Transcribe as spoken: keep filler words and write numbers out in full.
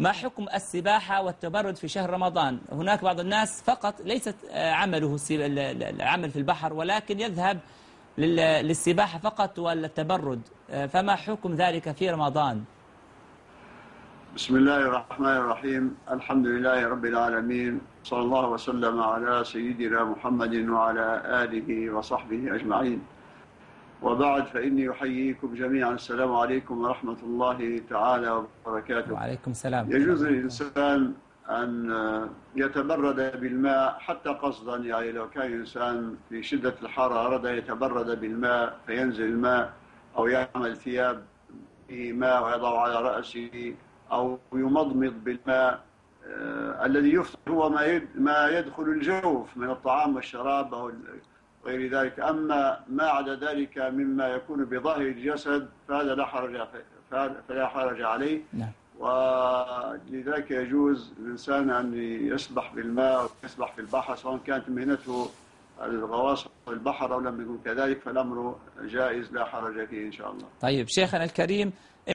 ما حكم السباحة والتبرد في شهر رمضان؟ هناك بعض الناس فقط ليست عمله العمل في البحر، ولكن يذهب للسباحة فقط والتبرد، فما حكم ذلك في رمضان؟ بسم الله الرحمن الرحيم. الحمد لله رب العالمين، صلى الله وسلم على سيدنا محمد وعلى آله وصحبه أجمعين، وبعد، فإني أحييكم جميعا. السلام عليكم ورحمة الله تعالى وبركاته. وعليكم السلام. يجوز للإنسان أن يتبرد بالماء حتى قصدا، يعني لو كان الإنسان في شدة الحرارة أراد أن يتبرد بالماء فينزل الماء، أو يعمل ثياب في ماء ويضع على رأسه، أو يمضمض بالماء آه الذي يفطر هو ما ما يدخل الجوف من الطعام والشراب أو غير ذلك. أما ما عدا ذلك مما يكون بظاهر الجسد فهذا لا حرج فلا حرج عليه. نعم. ولذلك يجوز للإنسان أن يسبح بالماء ويسبح في البحر، سواء كانت مهنته الغواصة في البحر أو لم يكن كذلك، فالأمر جائز لا حرج فيه إن شاء الله. طيب شيخنا الكريم،